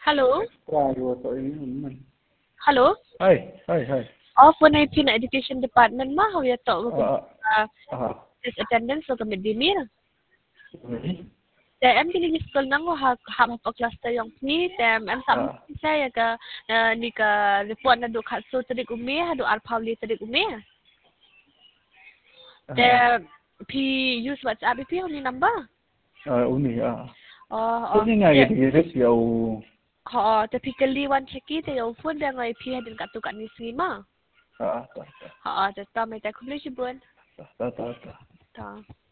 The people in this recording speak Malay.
Halo? Prayo to yun. Halo? Hai. Phone na pin education department ma how ya to this attendance so kami dimir. Tại em cái đi school nang học học học class ta yang ni tem em sam saya ka ni ka report na do khat so tadi umi ha do alphauli tadi umi. Tem pi use WhatsApp pi ni number. Uni Thế nhưng ngày thì rất nhiều. Họ typically one checky te yo phone da ngai pi hadin ka tu kan ni sima. Ta. Họ ta mai ta kumli sibun. Ta. Ta.